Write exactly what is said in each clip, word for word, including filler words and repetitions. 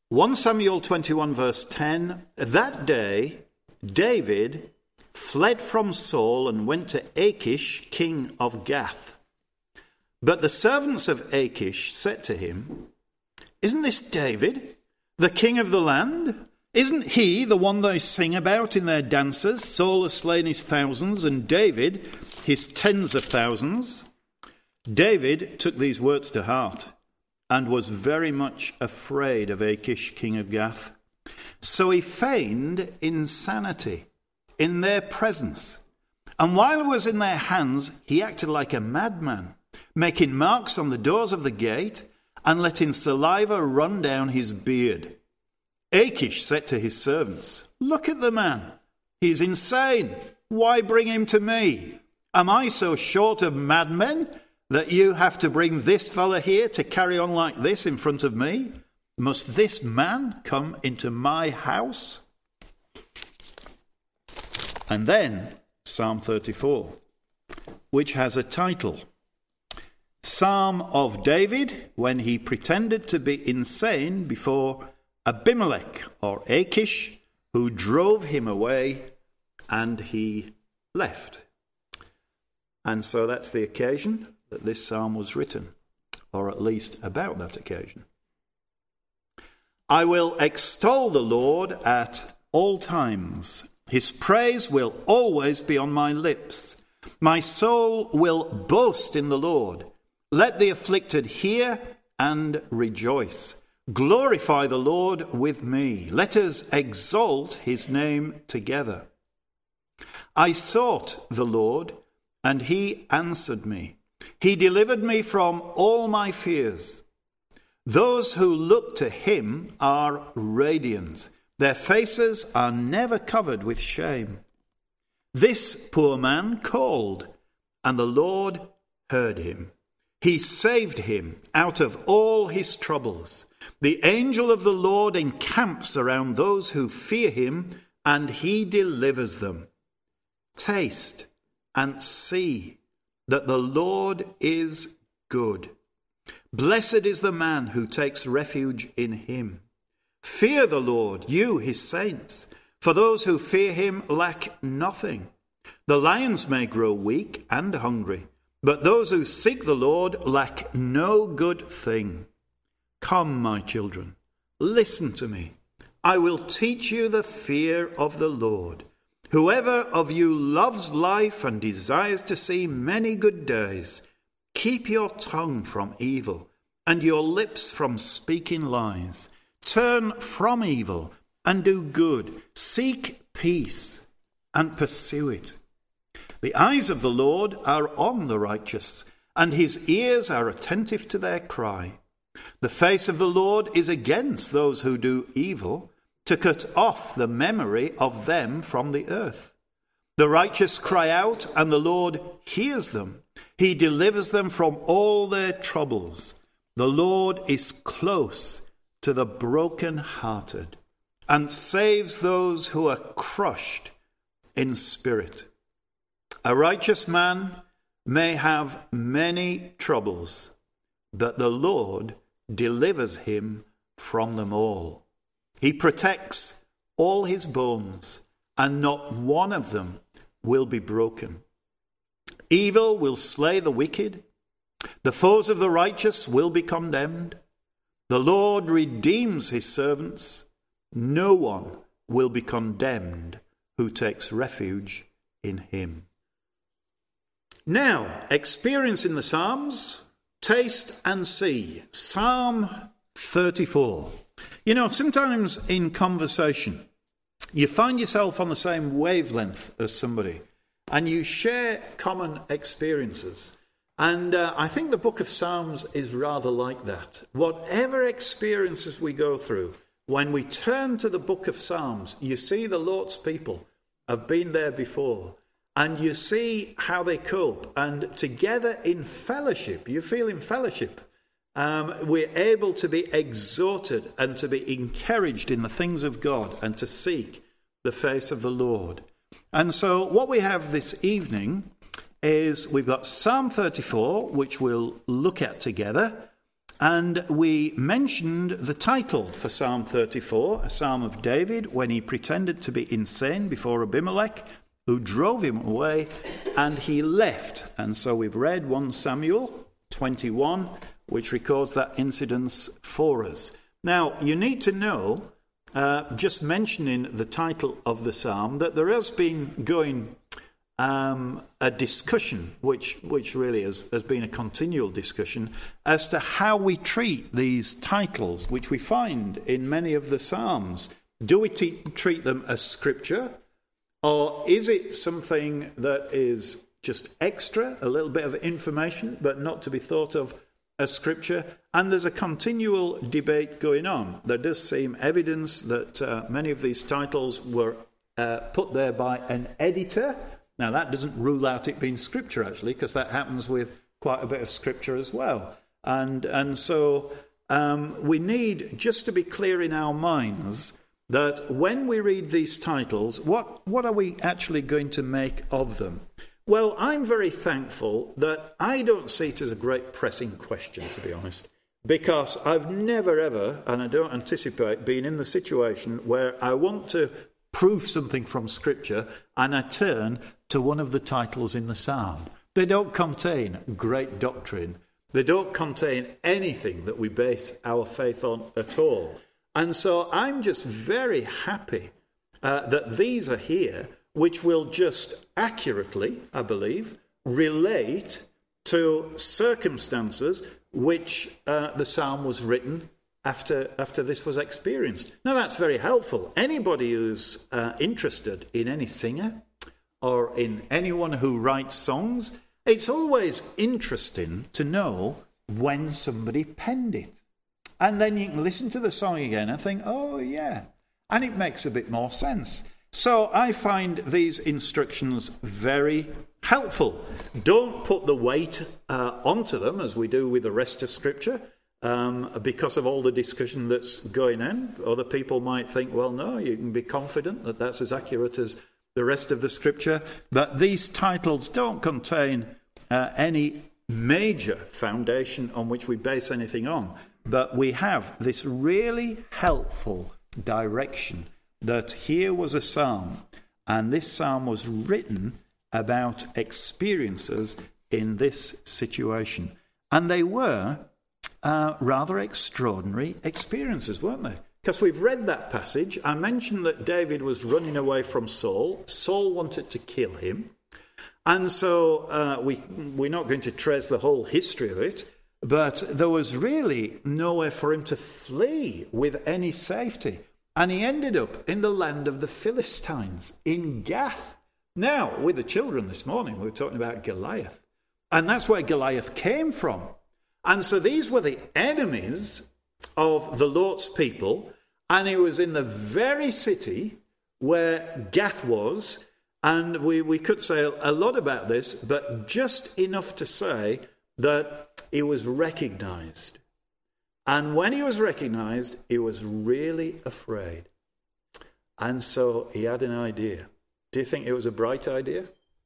First Samuel twenty-one verse ten, that day David fled from Saul and went to Achish, king of Gath. But the servants of Achish said to him, isn't this David, the king of the land? Isn't he the one they sing about in their dances? Saul has slain his thousands and David his tens of thousands. David took these words to heart and was very much afraid of Achish, king of Gath. So he feigned insanity in their presence. And while it was in their hands, he acted like a madman, making marks on the doors of the gate and letting saliva run down his beard. Achish said to his servants, look at the man. He's insane. Why bring him to me? Am I so short of madmen that you have to bring this fellow here to carry on like this in front of me? Must this man come into my house? And then Psalm thirty-four, which has a title, Psalm of David when he pretended to be insane before Abimelech or Achish, who drove him away and he left. And so that's the occasion that this psalm was written, or at least about that occasion. I will extol the Lord at all times. His praise will always be on my lips. My soul will boast in the Lord. Let the afflicted hear and rejoice. Glorify the Lord with me. Let us exalt his name together. I sought the Lord, and he answered me. He delivered me from all my fears. Those who look to him are radiant. Their faces are never covered with shame. This poor man called, and the Lord heard him. He saved him out of all his troubles. The angel of the Lord encamps around those who fear him, and he delivers them. Taste and see that the Lord is good. Blessed is the man who takes refuge in him. Fear the Lord, you his saints, for those who fear him lack nothing. The lions may grow weak and hungry, but those who seek the Lord lack no good thing. Come, my children, listen to me. I will teach you the fear of the Lord. Whoever of you loves life and desires to see many good days, keep your tongue from evil and your lips from speaking lies. Turn from evil and do good. Seek peace and pursue it. The eyes of the Lord are on the righteous, and his ears are attentive to their cry. The face of the Lord is against those who do evil, to cut off the memory of them from the earth. The righteous cry out, and the Lord hears them. He delivers them from all their troubles. The Lord is close to the broken-hearted and saves those who are crushed in spirit. A righteous man may have many troubles, but the Lord delivers him from them all. He protects all his bones, and not one of them will be broken. Evil will slay the wicked. The foes of the righteous will be condemned. The Lord redeems his servants. No one will be condemned who takes refuge in him. Now, experience in the Psalms, taste and see. Psalm thirty-four. You know, sometimes in conversation, you find yourself on the same wavelength as somebody, and you share common experiences. And uh, I think the book of Psalms is rather like that. Whatever experiences we go through, when we turn to the book of Psalms, you see the Lord's people have been there before, and you see how they cope. And together in fellowship, you feel in fellowship, um, we're able to be exhorted and to be encouraged in the things of God and to seek the face of the Lord. And so what we have this evening is we've got Psalm thirty-four, which we'll look at together. And we mentioned the title for Psalm thirty-four, a psalm of David, when he pretended to be insane before Abimelech, who drove him away, and he left. And so we've read First Samuel twenty-one, which records that incident for us. Now, you need to know, uh, just mentioning the title of the psalm, that there has been going um, a discussion, which which really has, has been a continual discussion, as to how we treat these titles, which we find in many of the psalms. Do we te- treat them as scripture? Or is it something that is just extra, a little bit of information, but not to be thought of as scripture? And there's a continual debate going on. There does seem evidence that uh, many of these titles were uh, put there by an editor. Now, that doesn't rule out it being scripture, actually, because that happens with quite a bit of scripture as well. And, and so um, we need, just to be clear in our minds, that when we read these titles, what, what are we actually going to make of them? Well, I'm very thankful that I don't see it as a great pressing question, to be honest, because I've never ever, and I don't anticipate, being in the situation where I want to prove something from Scripture and I turn to one of the titles in the psalm. They don't contain great doctrine. They don't contain anything that we base our faith on at all. And so I'm just very happy uh, that these are here, which will just accurately, I believe, relate to circumstances which uh, the psalm was written after, after this was experienced. Now, that's very helpful. Anybody who's uh, interested in any singer or in anyone who writes songs, it's always interesting to know when somebody penned it. And then you can listen to the song again and think, oh, yeah. And it makes a bit more sense. So I find these instructions very helpful. Don't put the weight uh, onto them, as we do with the rest of Scripture, um, because of all the discussion that's going on. Other people might think, well, no, you can be confident that that's as accurate as the rest of the Scripture. But these titles don't contain uh, any major foundation on which we base anything on. But we have this really helpful direction that here was a psalm, and this psalm was written about experiences in this situation. And they were uh, rather extraordinary experiences, weren't they? Because we've read that passage. I mentioned that David was running away from Saul. Saul wanted to kill him. And so uh, we, we're not going to trace the whole history of it. But there was really nowhere for him to flee with any safety. And he ended up in the land of the Philistines, in Gath. Now, with the children this morning, we were talking about Goliath. And that's where Goliath came from. And so these were the enemies of the Lord's people. And he was in the very city where Gath was. And we, we could say a lot about this, but just enough to say that he was recognized. And when he was recognized, he was really afraid. And so he had an idea. Do you think it was a bright idea?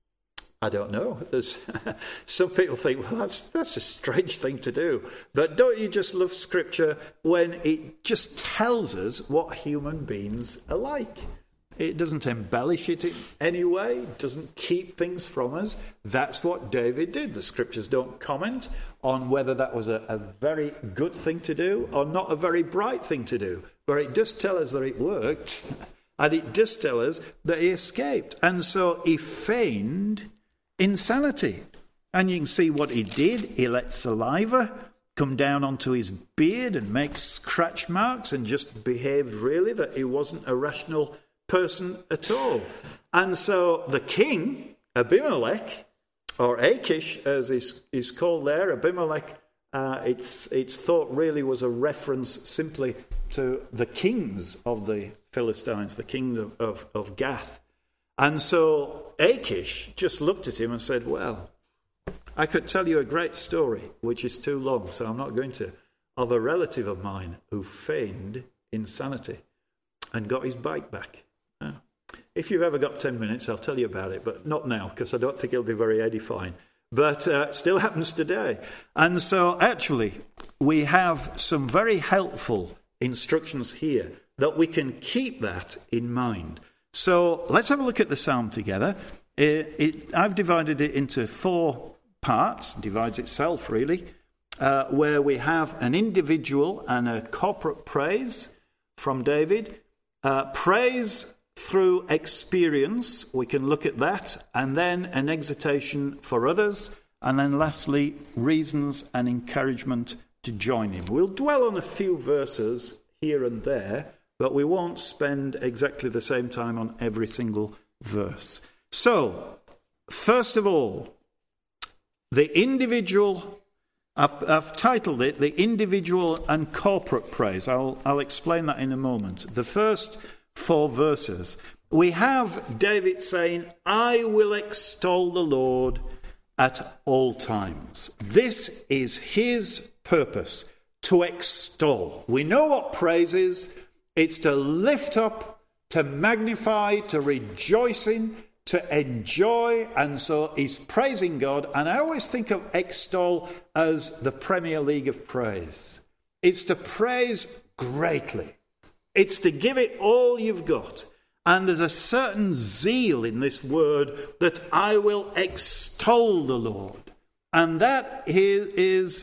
I don't know. There's, some people think, well, that's, that's a strange thing to do. But don't you just love Scripture when it just tells us what human beings are like? It doesn't embellish it in any way. It doesn't keep things from us. That's what David did. The Scriptures don't comment on whether that was a, a very good thing to do or not a very bright thing to do. But it does tell us that it worked. And it does tell us that he escaped. And so he feigned insanity. And you can see what he did. He let saliva come down onto his beard and make scratch marks and just behaved really that he wasn't a rational person at all. And so the king, Abimelech, or Achish as is, is called there, Abimelech, uh, it's, it's thought really was a reference simply to the kings of the Philistines, the king of, of, of Gath. And so Achish just looked at him and said, well, I could tell you a great story, which is too long, so I'm not going to, of a relative of mine who feigned insanity and got his bike back. If you've ever got ten minutes, I'll tell you about it, but not now, because I don't think it'll be very edifying. but uh, still happens today. And so actually, we have some very helpful instructions here that we can keep that in mind. So let's have a look at the psalm together. It, it, I've divided it into four parts, divides itself really, uh, where we have an individual and a corporate praise from David. Uh, praise through experience, we can look at that, and then an exhortation for others, and then lastly, reasons and encouragement to join him. We'll dwell on a few verses here and there, but we won't spend exactly the same time on every single verse. So, first of all, the individual, I've, I've titled it, the individual and corporate praise. I'll, I'll explain that in a moment. The first four verses, we have David saying, I will extol the Lord at all times. This is his purpose, to extol. We know what praise is. It's to lift up, to magnify, to rejoice in, to enjoy, and so he's praising God. And I always think of extol as the Premier League of praise. It's to praise greatly. It's to give it all you've got. And there's a certain zeal in this word that I will extol the Lord. And that is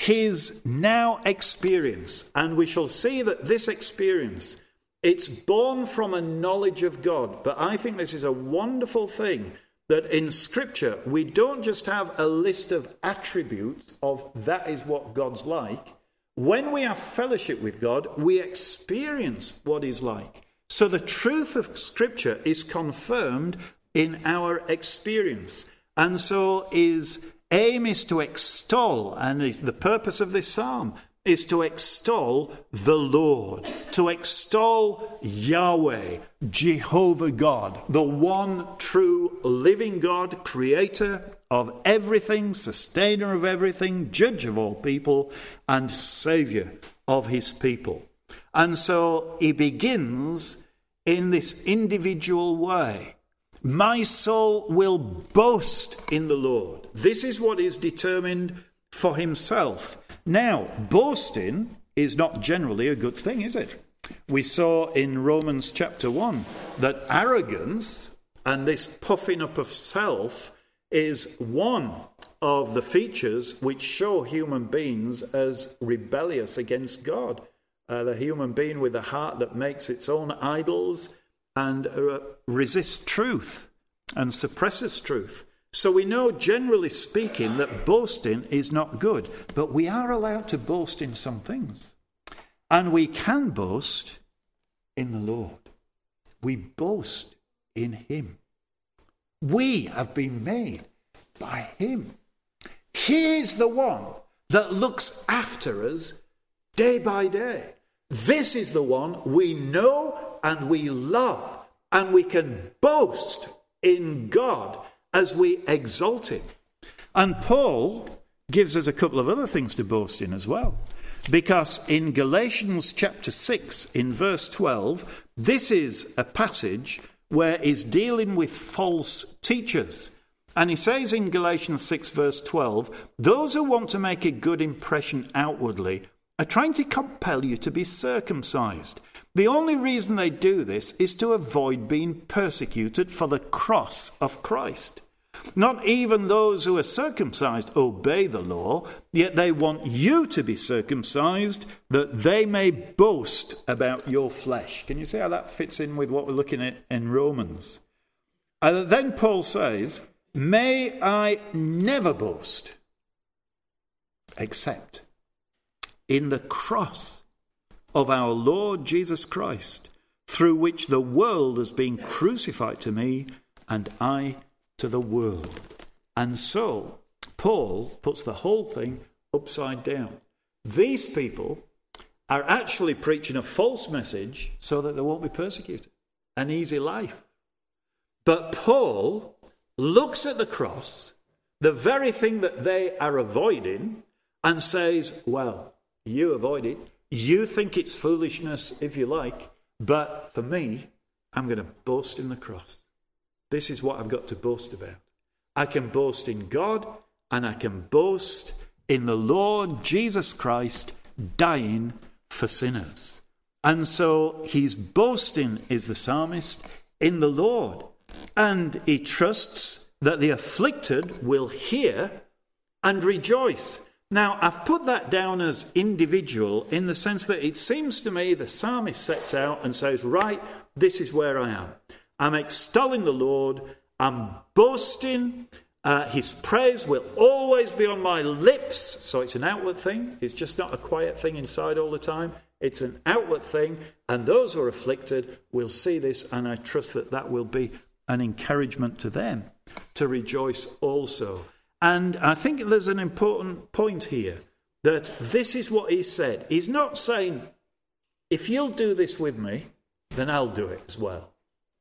his now experience. And we shall see that this experience, it's born from a knowledge of God. But I think this is a wonderful thing, that in Scripture, we don't just have a list of attributes of that is what God's like. When we have fellowship with God, we experience what he's like. So the truth of Scripture is confirmed in our experience. And so his aim is to extol, and the purpose of this psalm is to extol the Lord, to extol Yahweh, Jehovah God, the one true living God, creator of everything, sustainer of everything, judge of all people, and saviour of his people. And so he begins in this individual way. My soul will boast in the Lord. This is what is determined for himself. Now, boasting is not generally a good thing, is it? We saw in Romans chapter one that arrogance and this puffing up of self is one of the features which show human beings as rebellious against God. Uh, the human being with a heart that makes its own idols and uh, resists truth and suppresses truth. So we know, generally speaking, that boasting is not good. But we are allowed to boast in some things. And we can boast in the Lord. We boast in him. We have been made by him. He is the one that looks after us day by day. This is the one we know and we love, and we can boast in God as we exalt him. And Paul gives us a couple of other things to boast in as well. Because in Galatians chapter six, in verse twelve, this is a passage where he's dealing with false teachers. And he says in Galatians six, verse twelve, those who want to make a good impression outwardly are trying to compel you to be circumcised. The only reason they do this is to avoid being persecuted for the cross of Christ. Not even those who are circumcised obey the law, yet they want you to be circumcised that they may boast about your flesh. Can you see how that fits in with what we're looking at in Romans? And then Paul says, may I never boast except in the cross of our Lord Jesus Christ, through which the world has been crucified to me and I to the world. And so Paul puts the whole thing upside down. These people are actually preaching a false message so that they won't be persecuted. An easy life. But Paul looks at the cross, the very thing that they are avoiding, and says, well, you avoid it. You think it's foolishness, if you like, but for me, I'm going to boast in the cross. This is what I've got to boast about. I can boast in God and I can boast in the Lord Jesus Christ dying for sinners. And so he's boasting, is the psalmist, in the Lord. And he trusts that the afflicted will hear and rejoice. Now, I've put that down as individual in the sense that it seems to me the psalmist sets out and says, right, this is where I am. I'm extolling the Lord. I'm boasting. Uh, his praise will always be on my lips. So it's an outward thing. It's just not a quiet thing inside all the time. It's an outward thing. And those who are afflicted will see this. And I trust that that will be an encouragement to them to rejoice also. And I think there's an important point here, that this is what he said. He's not saying, if you'll do this with me, then I'll do it as well.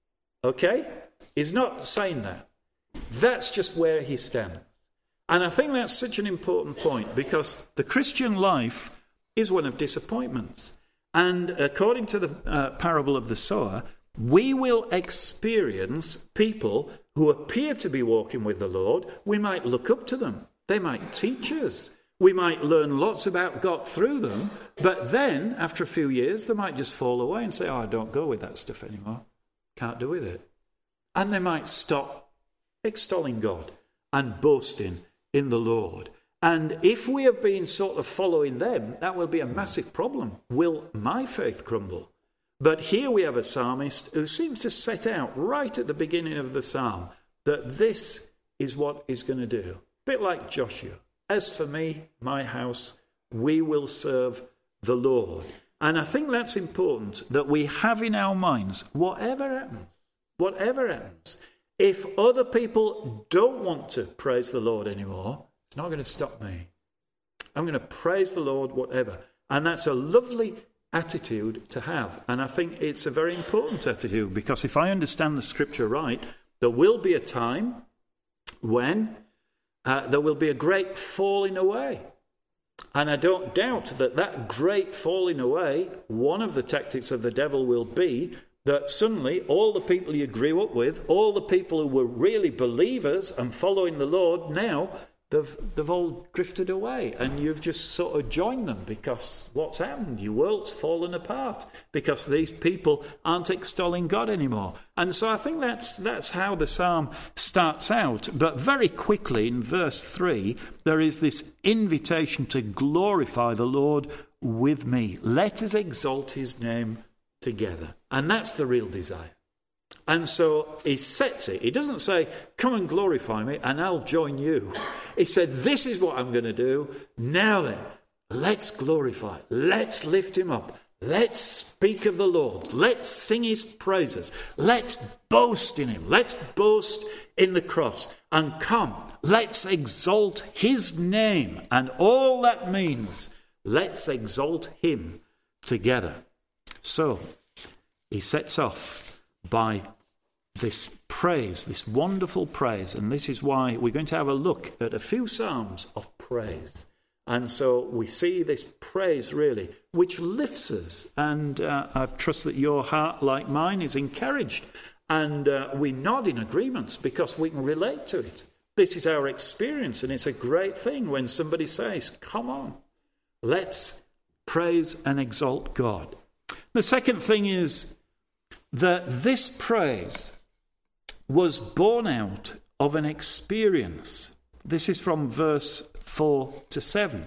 Okay? He's not saying that. That's just where he stands. And I think that's such an important point, because the Christian life is one of disappointments. And according to the uh, parable of the sower, we will experience people who appear to be walking with the Lord. We might look up to them. They might teach us. We might learn lots about God through them. But then, after a few years, they might just fall away and say, oh, I don't go with that stuff anymore. Can't do with it. And they might stop extolling God and boasting in the Lord. And if we have been sort of following them, that will be a massive problem. Will my faith crumble? But here we have a psalmist who seems to set out right at the beginning of the psalm that this is what he's going to do. A bit like Joshua. As for me, my house, we will serve the Lord. And I think that's important, that we have in our minds, whatever happens, whatever happens, if other people don't want to praise the Lord anymore, it's not going to stop me. I'm going to praise the Lord whatever. And that's a lovely attitude to have. And I think it's a very important attitude, because if I understand the scripture right, there will be a time when uh, there will be a great falling away. And I don't doubt that that great falling away, one of the tactics of the devil will be that suddenly all the people you grew up with, all the people who were really believers and following the Lord, now They've, they've all drifted away, and you've just sort of joined them, because what's happened? Your world's fallen apart because these people aren't extolling God anymore. And so I think that's that's how the psalm starts out. But very quickly in verse three, there is this invitation to glorify the Lord with me. Let us exalt his name together. And that's the real desire. And so he sets it. He doesn't say, come and glorify me and I'll join you. He said, this is what I'm going to do. Now then, let's glorify. Let's lift him up. Let's speak of the Lord. Let's sing his praises. Let's boast in him. Let's boast in the cross. And come, let's exalt his name. And all that means, let's exalt him together. So he sets off by this praise, this wonderful praise. And this is why we're going to have a look at a few psalms of praise. And so we see this praise, really, which lifts us. And uh, I trust that your heart, like mine, is encouraged. And uh, we nod in agreements because we can relate to it. This is our experience, and it's a great thing when somebody says, come on, let's praise and exalt God. The second thing is that this praise was born out of an experience. This is from verse four to seven.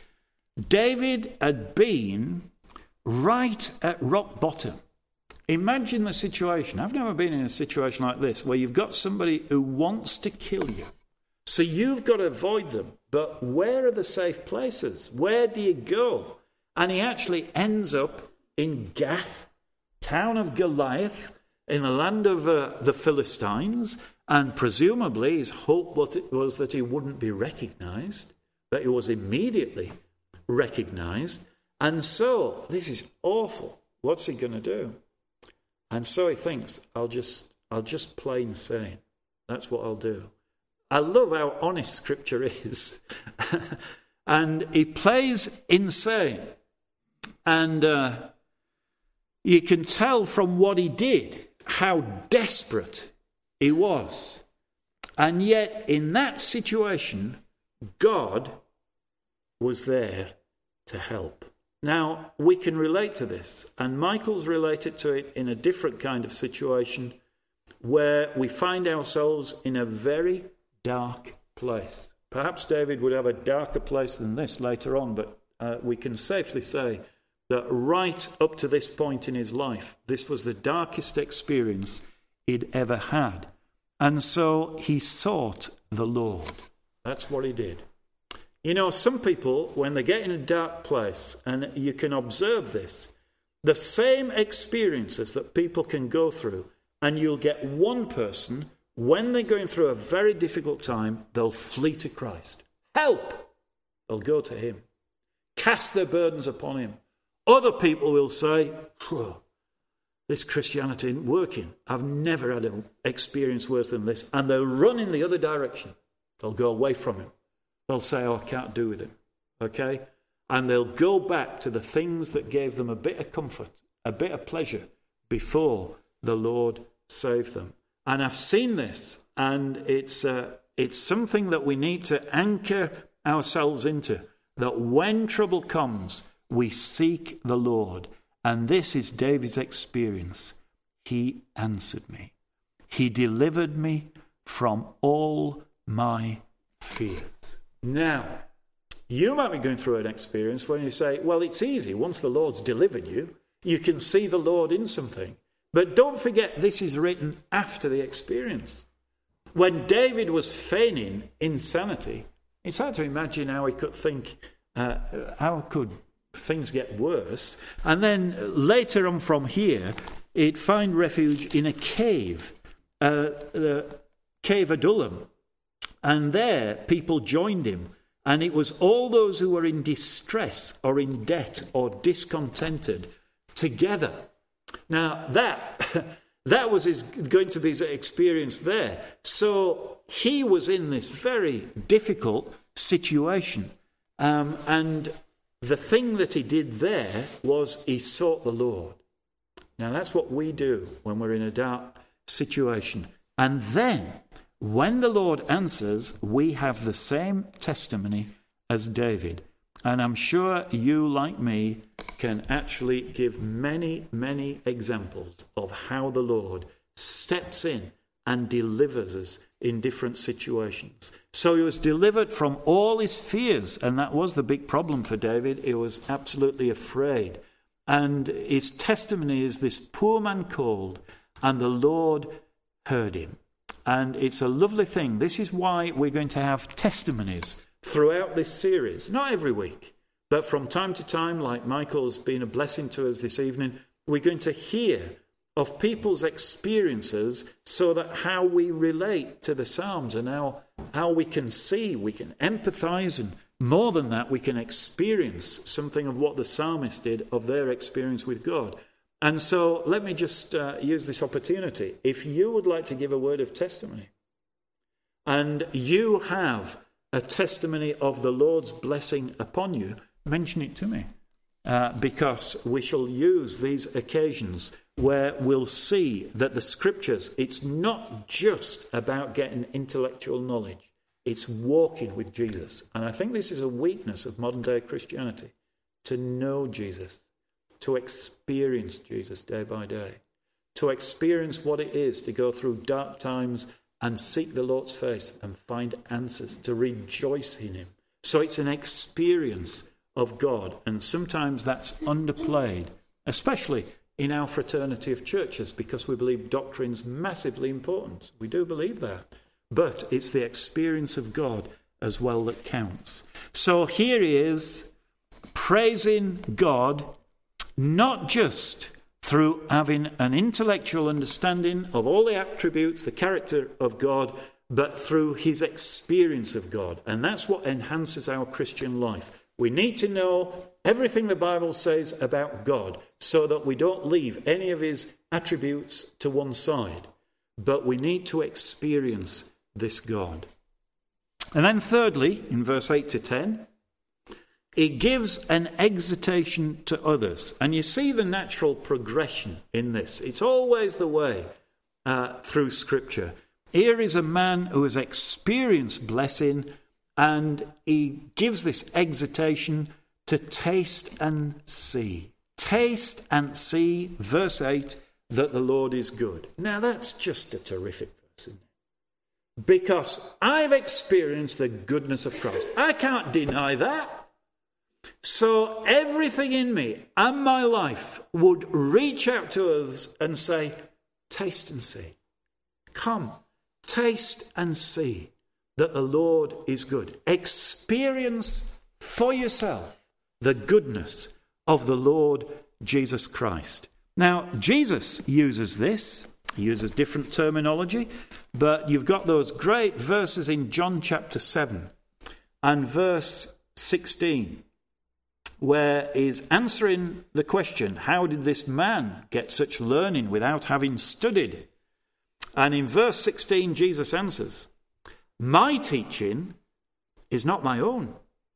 David had been right at rock bottom. Imagine the situation. I've never been in a situation like this, where you've got somebody who wants to kill you. So you've got to avoid them. But where are the safe places? Where do you go? And he actually ends up in Gath, town of Goliath, in the land of uh, the Philistines, and presumably his hope was that he wouldn't be recognized, but he was immediately recognized. And so, this is awful. What's he going to do? And so he thinks, I'll just, I'll just play insane. That's what I'll do. I love how honest Scripture is. And he plays insane. And uh, you can tell from what he did how desperate he was. And yet, in that situation, God was there to help. Now, we can relate to this, and Michael's related to it in a different kind of situation where we find ourselves in a very dark place. Perhaps David would have a darker place than this later on, but uh, we can safely say that right up to this point in his life, this was the darkest experience he'd ever had. And so he sought the Lord. That's what he did. You know, some people, when they get in a dark place, and you can observe this, the same experiences that people can go through, and you'll get one person, when they're going through a very difficult time, they'll flee to Christ. Help! They'll go to him. Cast their burdens upon him. Other people will say, this Christianity isn't working. I've never had an experience worse than this. And they'll run in the other direction. They'll go away from him. They'll say, oh, I can't do with him. Okay? And they'll go back to the things that gave them a bit of comfort, a bit of pleasure before the Lord saved them. And I've seen this, and it's uh, it's something that we need to anchor ourselves into, that when trouble comes, we seek the Lord. And this is David's experience. He answered me. He delivered me from all my fears. Now, you might be going through an experience when you say, well, it's easy. Once the Lord's delivered you, you can see the Lord in something. But don't forget, this is written after the experience. When David was feigning insanity, it's hard to imagine how he could think, uh, how could things get worse? And then later on from here, he'd find refuge in a cave, uh, the cave Adullam. And there, people joined him. And it was all those who were in distress or in debt or discontented together. Now, that that was his, going to be his experience there. So he was in this very difficult situation. Um, and the thing that he did there was he sought the Lord. Now, that's what we do when we're in a dark situation. And then, when the Lord answers, we have the same testimony as David. And I'm sure you, like me, can actually give many, many examples of how the Lord steps in and delivers us in different situations. So he was delivered from all his fears, and that was the big problem for David. He was absolutely afraid. And his testimony is, this poor man called, and the Lord heard him. And it's a lovely thing. This is why we're going to have testimonies throughout this series. Not every week, but from time to time, like Michael's been a blessing to us this evening, we're going to hear of people's experiences so that how we relate to the Psalms and how, how we can see, we can empathize, and more than that, we can experience something of what the psalmist did of their experience with God. And so let me just uh, use this opportunity. If you would like to give a word of testimony, and you have a testimony of the Lord's blessing upon you, mention it to me. Uh, because we shall use these occasions where we'll see that the Scriptures, it's not just about getting intellectual knowledge. It's walking with Jesus. And I think this is a weakness of modern day Christianity, to know Jesus, to experience Jesus day by day, to experience what it is to go through dark times and seek the Lord's face and find answers, to rejoice in him. So it's an experience of God, and sometimes that's underplayed, especially in our fraternity of churches, because we believe doctrine's massively important. We do believe that. But it's the experience of God as well that counts. So here he is, praising God, not just through having an intellectual understanding of all the attributes, the character of God, but through his experience of God. And that's what enhances our Christian life. We need to know everything the Bible says about God so that we don't leave any of his attributes to one side. But we need to experience this God. And then thirdly, in verse eight to ten, it gives an exhortation to others. And you see the natural progression in this. It's always the way uh, through Scripture. Here is a man who has experienced blessing, And he gives this exhortation to taste and see. Taste and see, verse eight, that the Lord is good. Now that's just a terrific verse, isn't it? Because I've experienced the goodness of Christ. I can't deny that. So everything in me and my life would reach out to us and say, taste and see. Come, taste and see that the Lord is good. Experience for yourself the goodness of the Lord Jesus Christ. Now, Jesus uses this. He uses different terminology, but you've got those great verses in John chapter seven and verse sixteen, where he's answering the question, how did this man get such learning without having studied? And in verse sixteen, Jesus answers, my teaching is not my own.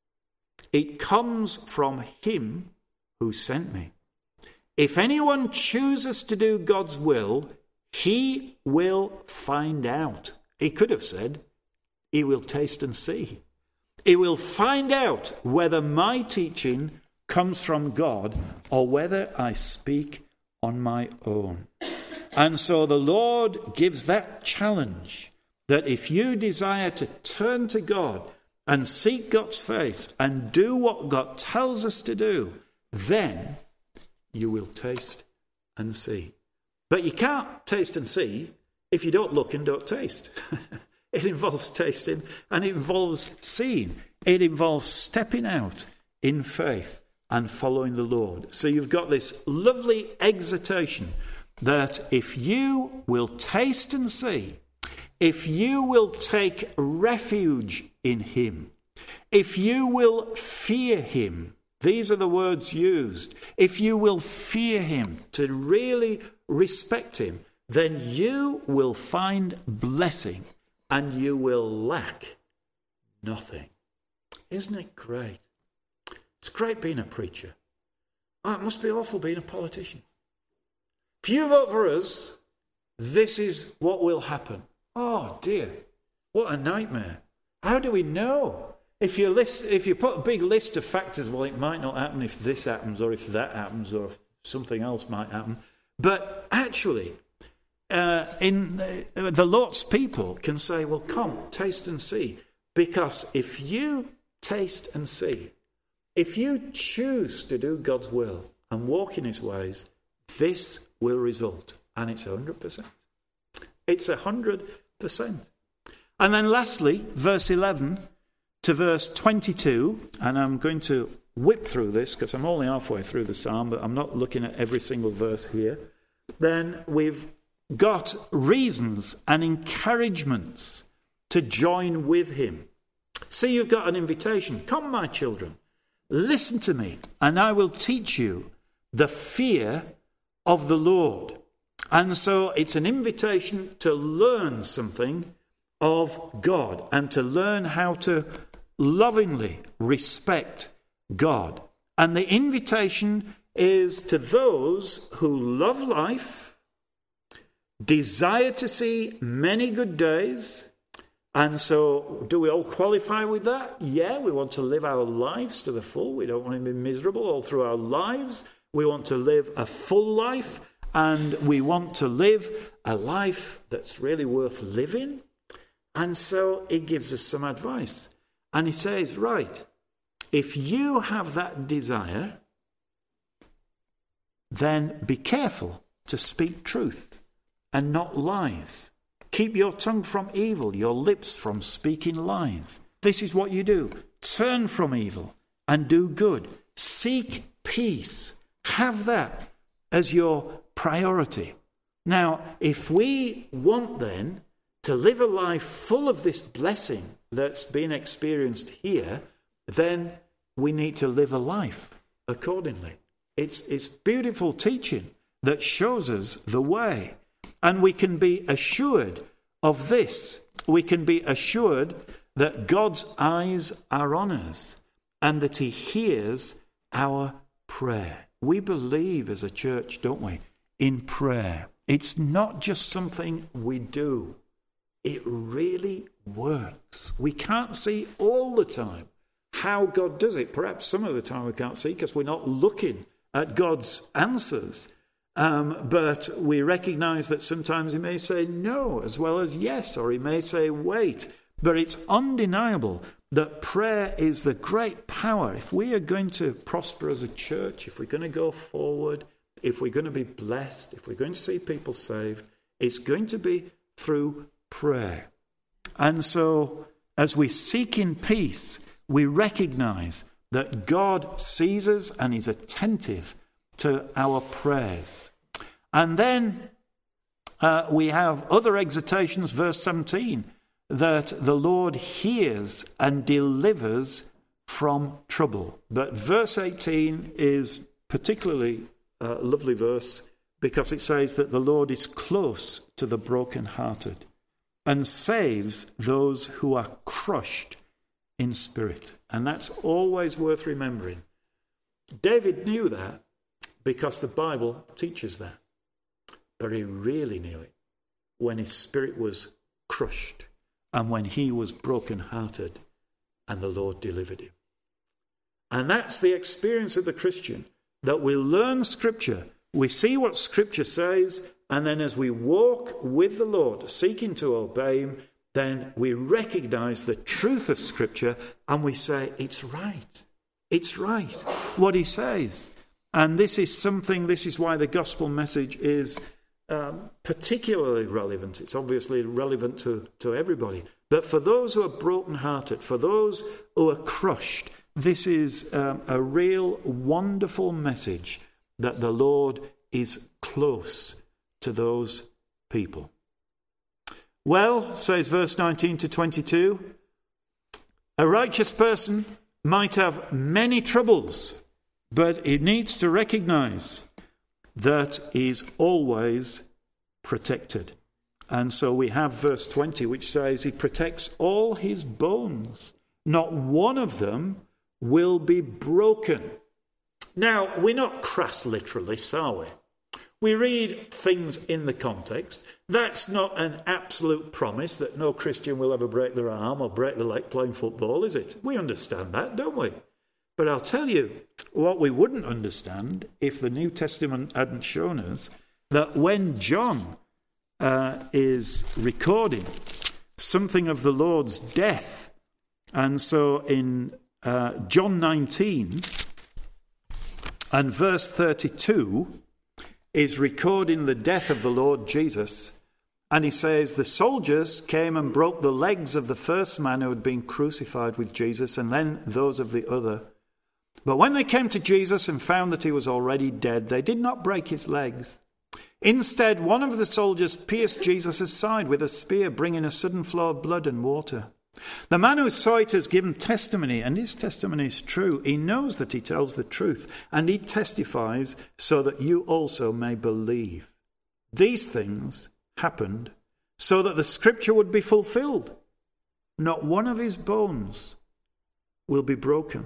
It comes from him who sent me. If anyone chooses to do God's will, he will find out. He could have said, he will taste and see. He will find out whether my teaching comes from God or whether I speak on my own. And so the Lord gives that challenge that if you desire to turn to God and seek God's face and do what God tells us to do, then you will taste and see. But you can't taste and see if you don't look and don't taste. It involves tasting and it involves seeing. It involves stepping out in faith and following the Lord. So you've got this lovely exhortation that if you will taste and see, if you will take refuge in him, if you will fear him, these are the words used. If you will fear him, to really respect him, then you will find blessing and you will lack nothing. Isn't it great? It's great being a preacher. Oh, it must be awful being a politician. If you vote for us, this is what will happen. Oh dear, what a nightmare. How do we know? If you list, if you put a big list of factors, well, it might not happen if this happens or if that happens or if something else might happen. But actually, uh, in the, the Lord's people can say, well, come, taste and see. Because if you taste and see, if you choose to do God's will and walk in his ways, this will result. And it's one hundred percent. It's one hundred percent. And then lastly, verse eleven to verse twenty-two, and I'm going to whip through this because I'm only halfway through the psalm, but I'm not looking at every single verse here. Then we've got reasons and encouragements to join with him. See, you've got an invitation. Come, my children, listen to me, and I will teach you the fear of the Lord. And so it's an invitation to learn something of God and to learn how to lovingly respect God. And the invitation is to those who love life, desire to see many good days. And so do we all qualify with that? Yeah, we want to live our lives to the full. We don't want to be miserable all through our lives. We want to live a full life, and we want to live a life that's really worth living. And so he gives us some advice. And he says, right, if you have that desire, then be careful to speak truth and not lies. Keep your tongue from evil, your lips from speaking lies. This is what you do. Turn from evil and do good. Seek peace. Have that as your priority. Now, if we want then to live a life full of this blessing that's been experienced here, then we need to live a life accordingly. It's, it's beautiful teaching that shows us the way. And we can be assured of this. We can be assured that God's eyes are on us and that he hears our prayer. We believe as a church, don't we, in prayer. It's not just something we do. it really works. We can't see all the time how God does it. Perhaps some of the time we can't see because we're not looking at God's answers. Um, but we recognize that sometimes he may say no as well as yes, or he may say wait. But it's undeniable that prayer is the great power. If we are going to prosper as a church, if we're going to go forward, if we're going to be blessed, if we're going to see people saved, it's going to be through prayer. And so as we seek in peace, we recognize that God sees us and is attentive to our prayers. And then uh, we have other exhortations, verse seventeen, that the Lord hears and delivers from trouble. But verse eighteen is particularly a lovely verse because it says that the Lord is close to the brokenhearted and saves those who are crushed in spirit. And that's always worth remembering. David knew that because the Bible teaches that. But he really knew it when his spirit was crushed and when he was brokenhearted and the Lord delivered him. And that's the experience of the Christian, that we learn Scripture, we see what Scripture says, and then as we walk with the Lord, seeking to obey him, then we recognize the truth of Scripture and we say, it's right. It's right, what he says. And this is something, this is why the gospel message is um, particularly relevant. It's obviously relevant to, to everybody. But for those who are brokenhearted, for those who are crushed, this is um, a real wonderful message that the Lord is close to those people. Well, says verse nineteen to twenty-two, a righteous person might have many troubles, but he needs to recognize that he's always protected. And so we have verse twenty, which says he protects all his bones. Not one of them will be broken. Now, we're not crass literalists, are we? We read things in the context. That's not an absolute promise that no Christian will ever break their arm or break their leg playing football, is it? We understand that, don't we? But I'll tell you what we wouldn't understand if the New Testament hadn't shown us, that when John uh, is recording something of the Lord's death, and so in uh, John nineteen and verse thirty-two, is recording the death of the Lord Jesus. And he says, the soldiers came and broke the legs of the first man who had been crucified with Jesus, and then those of the other. But when they came to Jesus and found that he was already dead, they did not break his legs. Instead, one of the soldiers pierced Jesus' side with a spear, bringing a sudden flow of blood and water. The man who saw it has given testimony, and his testimony is true. He knows that he tells the truth, and he testifies so that you also may believe. These things happened so that the scripture would be fulfilled. Not one of his bones will be broken.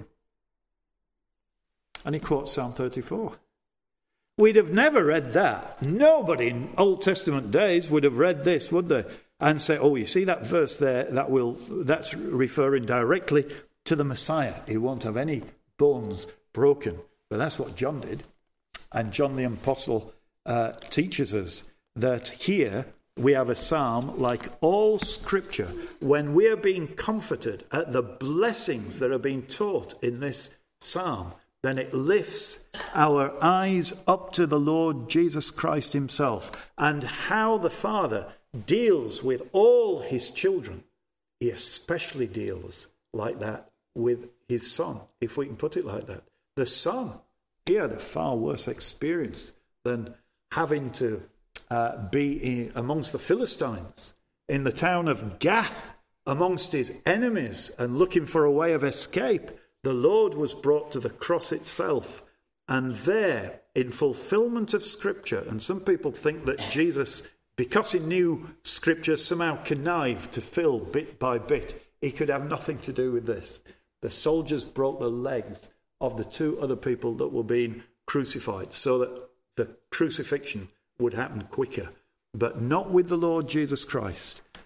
And he quotes Psalm thirty-four. We'd have never read that. Nobody in Old Testament days would have read this, would they? And say, oh, you see that verse there, that will that's referring directly to the Messiah. He won't have any bones broken. But that's what John did. And John the Apostle uh, teaches us that here we have a psalm like all Scripture. When we are being comforted at the blessings that are being taught in this psalm, then it lifts our eyes up to the Lord Jesus Christ himself and how the Father deals with all his children. He especially deals like that with his son, if we can put it like that. The son, he had a far worse experience than having to uh, be in, amongst the Philistines, in the town of Gath, amongst his enemies and looking for a way of escape. The Lord was brought to the cross itself, and there, in fulfillment of Scripture, and some people think that Jesus, because he knew Scripture, somehow connived to fill bit by bit. He could have nothing to do with this. The soldiers broke the legs of the two other people that were being crucified so that the crucifixion would happen quicker. But not with the Lord Jesus Christ.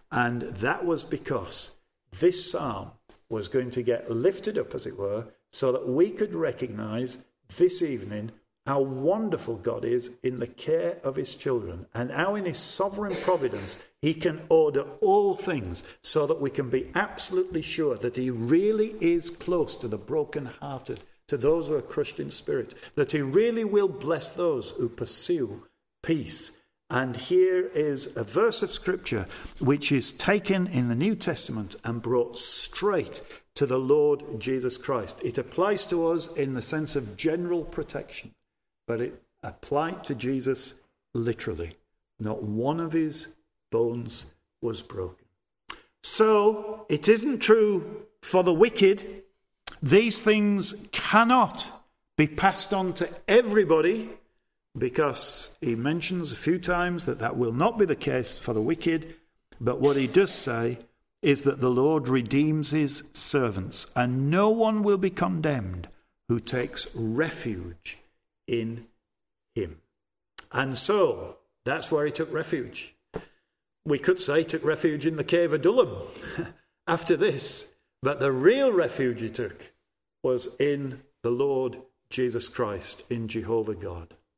And that was because this psalm was going to get lifted up, as it were, so that we could recognize this evening how wonderful God is in the care of his children, and how in his sovereign providence he can order all things so that we can be absolutely sure that he really is close to the brokenhearted, to those who are crushed in spirit, that he really will bless those who pursue peace. And here is a verse of scripture which is taken in the New Testament and brought straight to the Lord Jesus Christ. It applies to us in the sense of general protection, but it applied to Jesus literally. Not one of his bones was broken. So it isn't true for the wicked. These things cannot be passed on to everybody, because he mentions a few times that that will not be the case for the wicked. But what he does say is that the Lord redeems his servants, and no one will be condemned who takes refuge in him. And so that's where he took refuge. We could say he took refuge in the cave of Adullam after this, but the real refuge he took was in the Lord Jesus Christ, in Jehovah God.